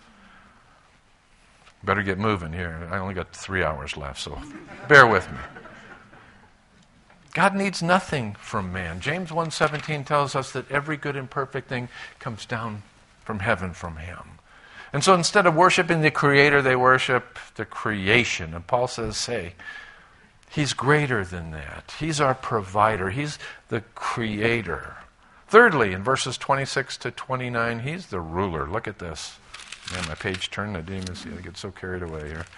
Better get moving here. I only got three hours left, so bear with me. God needs nothing from man. James one seventeen tells us that every good and perfect thing comes down from heaven from Him. And so instead of worshiping the Creator, they worship the creation. And Paul says, hey, He's greater than that. He's our provider. He's the Creator. Thirdly, in verses twenty-six to twenty-nine, He's the ruler. Look at this. Man, my page turned. I didn't even see it. I get so carried away here.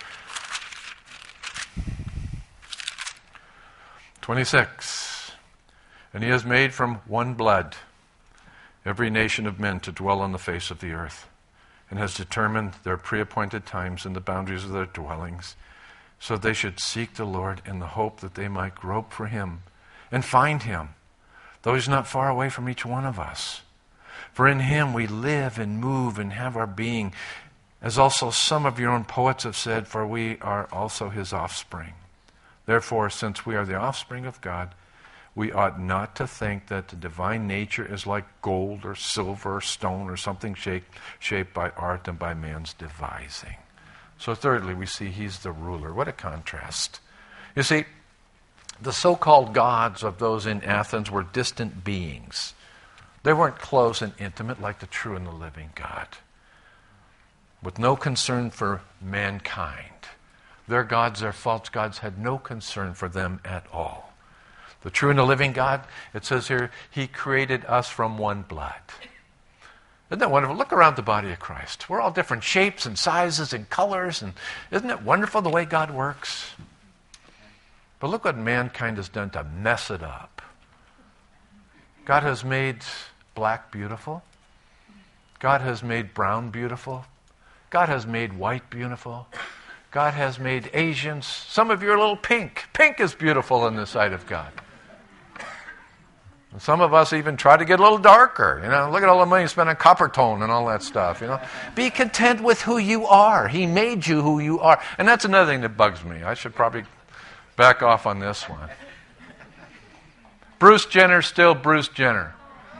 twenty-six. And He has made from one blood every nation of men to dwell on the face of the earth, and has determined their pre-appointed times and the boundaries of their dwellings, so they should seek the Lord in the hope that they might grope for Him and find Him, though He's not far away from each one of us. For in Him we live and move and have our being, as also some of your own poets have said, for we are also His offspring. Therefore, since we are the offspring of God, we ought not to think that the divine nature is like gold or silver or stone or something shaped, shaped by art and by man's devising. So thirdly, we see He's the ruler. What a contrast. You see, the so-called gods of those in Athens were distant beings. They weren't close and intimate like the true and the living God, with no concern for mankind. Their gods, their false gods, had no concern for them at all. The true and the living God, it says here, He created us from one blood. Isn't that wonderful? Look around the body of Christ. We're all different shapes and sizes and colors. And isn't it wonderful the way God works? But look what mankind has done to mess it up. God has made black beautiful. God has made brown beautiful. God has made white beautiful. God has made Asians. Some of you are a little pink. Pink is beautiful in the sight of God. And some of us even try to get a little darker. You know, look at all the money you spend on copper tone and all that stuff. You know, be content with who you are. He made you who you are, and that's another thing that bugs me. I should probably back off on this one. Bruce Jenner, still Bruce Jenner.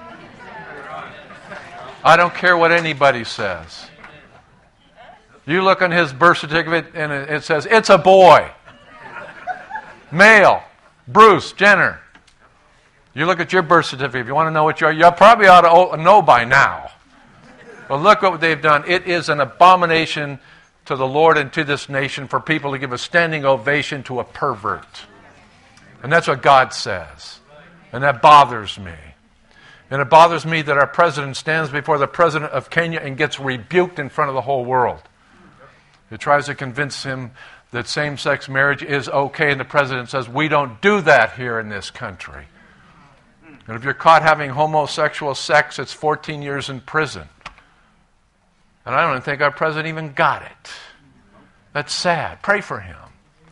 I don't care what anybody says. You look on his birth certificate and it says, it's a boy. Male. Bruce Jenner. You look at your birth certificate, if you want to know what you are, you probably ought to know by now. But look what they've done. It is an abomination to the Lord and to this nation for people to give a standing ovation to a pervert. And that's what God says. And that bothers me. And it bothers me that our president stands before the president of Kenya and gets rebuked in front of the whole world. It tries to convince him that same-sex marriage is okay, and the president says, we don't do that here in this country. And if you're caught having homosexual sex, it's fourteen years in prison. And I don't think our president even got it. That's sad. Pray for him.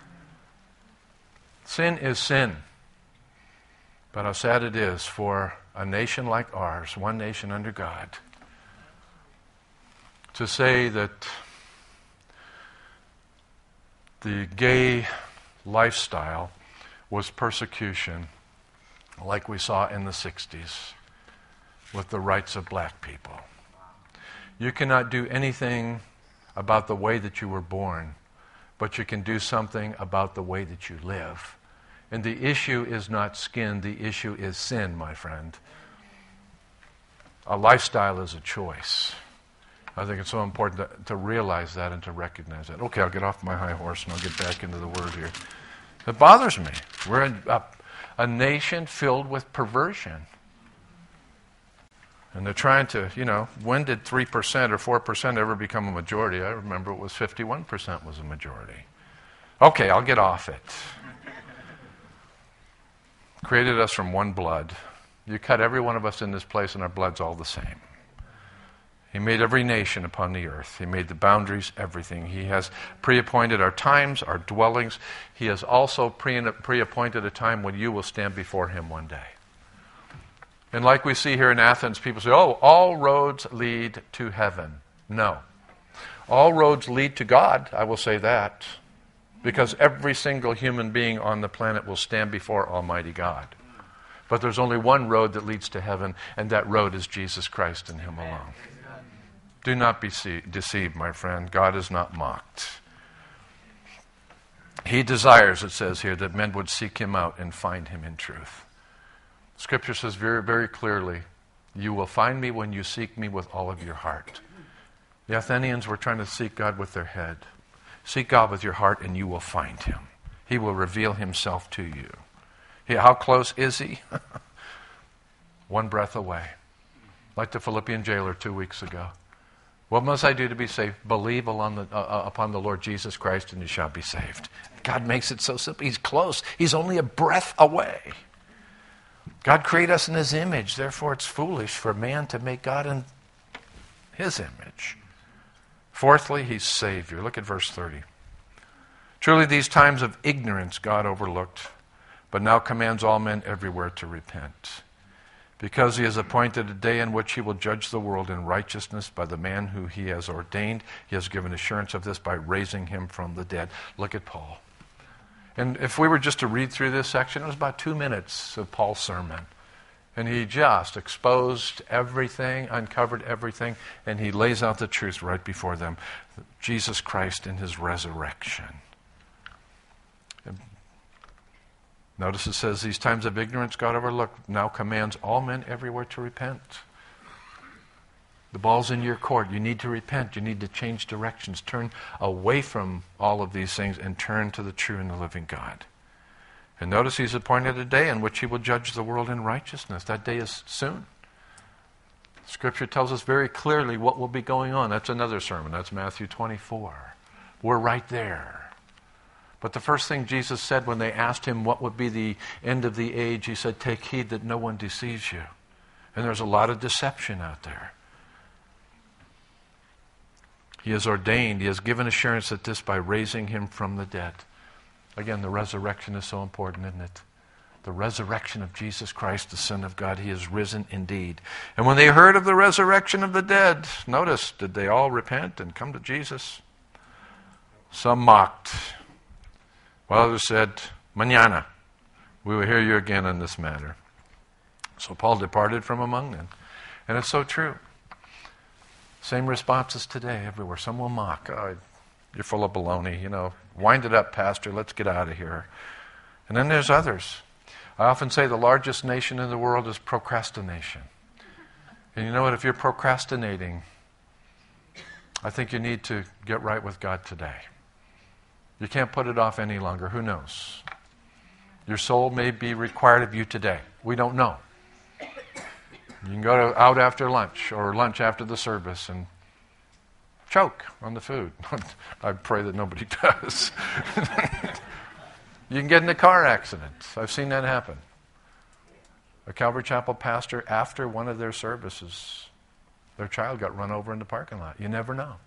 Sin is sin. But how sad it is for a nation like ours, one nation under God, to say that the gay lifestyle was persecution, like we saw in the sixties with the rights of black people. You cannot do anything about the way that you were born, but you can do something about the way that you live. And the issue is not skin, the issue is sin, my friend. A lifestyle is a choice. I think it's so important to, to realize that and to recognize that. Okay, I'll get off my high horse and I'll get back into the Word here. It bothers me. We're a, a, a nation filled with perversion. And they're trying to, you know, when did three percent or four percent ever become a majority? I remember it was fifty-one percent was a majority. Okay, I'll get off it. Created us from one blood. You cut every one of us in this place and our blood's all the same. He made every nation upon the earth. He made the boundaries, everything. He has pre-appointed our times, our dwellings. He has also pre- pre-appointed a time when you will stand before him one day. And like we see here in Athens, people say, oh, all roads lead to heaven. No. All roads lead to God, I will say that, because every single human being on the planet will stand before Almighty God. But there's only one road that leads to heaven, and that road is Jesus Christ and him alone. Do not be deceived, my friend. God is not mocked. He desires, it says here, that men would seek him out and find him in truth. Scripture says very, very clearly, you will find me when you seek me with all of your heart. The Athenians were trying to seek God with their head. Seek God with your heart and you will find him. He will reveal himself to you. He, how close is he? One breath away. Like the Philippian jailer two weeks ago. What must I do to be saved? Believe upon the, uh, upon the Lord Jesus Christ and you shall be saved. God makes it so simple. He's close. He's only a breath away. God created us in his image. Therefore, it's foolish for man to make God in his image. Fourthly, he's Savior. Look at verse thirty. Truly, these times of ignorance God overlooked, but now commands all men everywhere to repent. Because he has appointed a day in which he will judge the world in righteousness by the man who he has ordained. He has given assurance of this by raising him from the dead. Look at Paul. And if we were just to read through this section, it was about two minutes of Paul's sermon. And he just exposed everything, uncovered everything, and he lays out the truth right before them. Jesus Christ in his resurrection. And notice it says, these times of ignorance God overlooked, now commands all men everywhere to repent. The ball's in your court. You need to repent. You need to change directions. Turn away from all of these things and turn to the true and the living God. And notice he's appointed a day in which he will judge the world in righteousness. That day is soon. Scripture tells us very clearly what will be going on. That's another sermon. That's Matthew twenty-four. We're right there. But the first thing Jesus said when they asked him what would be the end of the age, he said, take heed that no one deceives you. And there's a lot of deception out there. He has ordained, he has given assurance that this by raising him from the dead. Again, the resurrection is so important, isn't it? The resurrection of Jesus Christ, the Son of God. He is risen indeed. And when they heard of the resurrection of the dead, notice, did they all repent and come to Jesus? Some mocked. While others said, Mañana, we will hear you again on this matter. So Paul departed from among them. And it's so true. Same responses today everywhere. Some will mock. Oh, you're full of baloney, you know. Wind it up, Pastor. Let's get out of here. And then there's others. I often say the largest nation in the world is procrastination. And you know what? If you're procrastinating, I think you need to get right with God today. You can't put it off any longer. Who knows? Your soul may be required of you today. We don't know. You can go to, out after lunch or lunch after the service and choke on the food. I pray that nobody does. You can get in a car accident. I've seen that happen. A Calvary Chapel pastor, after one of their services, their child got run over in the parking lot. You never know.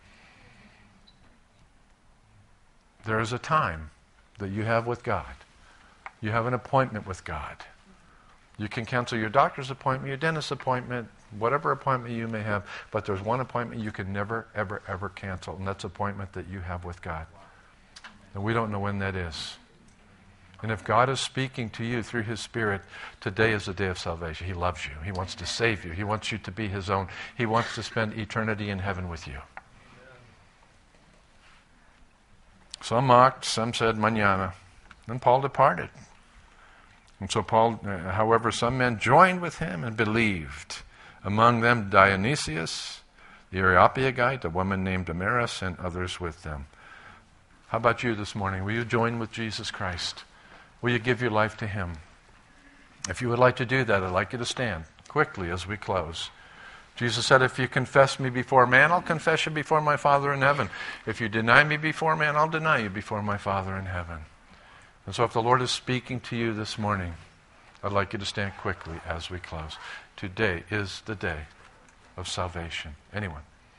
There is a time that you have with God. You have an appointment with God. You can cancel your doctor's appointment, your dentist's appointment, whatever appointment you may have, but there's one appointment you can never, ever, ever cancel, and that's the appointment that you have with God. And we don't know when that is. And if God is speaking to you through his Spirit, today is the day of salvation. He loves you. He wants to save you. He wants you to be his own. He wants to spend eternity in heaven with you. Some mocked, some said, Mañana. Then Paul departed. And so Paul, uh, however, some men joined with him and believed. Among them Dionysius, the Areopagite, a woman named Damaris, and others with them. How about you this morning? Will you join with Jesus Christ? Will you give your life to him? If you would like to do that, I'd like you to stand quickly as we close. Jesus said, if you confess me before man, I'll confess you before my Father in heaven. If you deny me before man, I'll deny you before my Father in heaven. And so if the Lord is speaking to you this morning, I'd like you to stand quickly as we close. Today is the day of salvation. Anyone?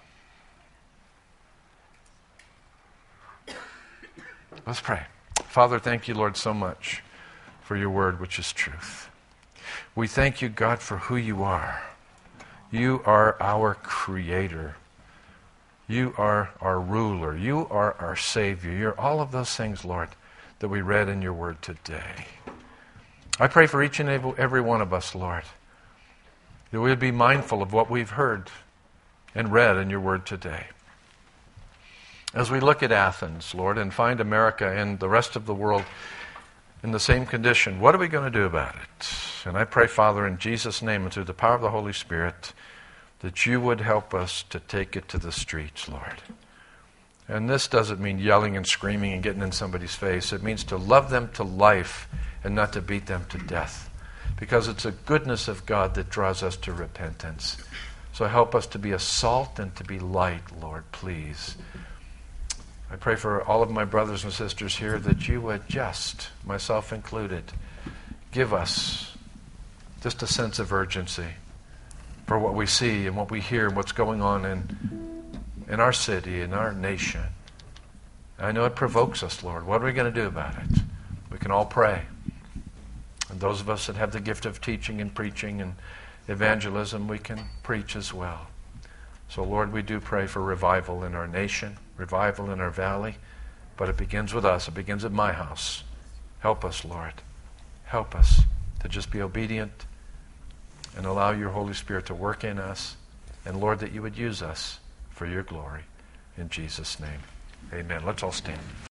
Let's pray. Father, thank you, Lord, so much for your word, which is truth. We thank you, God, for who you are. You are our creator. You are our ruler. You are our Savior. You're all of those things, Lord, that we read in your word today. I pray for each and every one of us, Lord, that we'll be mindful of what we've heard and read in your word today. As we look at Athens, Lord, and find America and the rest of the world in the same condition, what are we going to do about it? And I pray, Father, in Jesus' name and through the power of the Holy Spirit, that you would help us to take it to the streets, Lord. And this doesn't mean yelling and screaming and getting in somebody's face. It means to love them to life and not to beat them to death. Because it's the goodness of God that draws us to repentance. So help us to be a salt and to be light, Lord, please. I pray for all of my brothers and sisters here that you would just, myself included, give us just a sense of urgency for what we see and what we hear and what's going on in, in our city, in our nation. I know it provokes us, Lord. What are we going to do about it? We can all pray. And those of us that have the gift of teaching and preaching and evangelism, we can preach as well. So, Lord, we do pray for revival in our nation, revival in our valley, but it begins with us. It begins at my house. Help us, Lord. Help us to just be obedient and allow your Holy Spirit to work in us. And, Lord, that you would use us for your glory. In Jesus' name, amen. Let's all stand.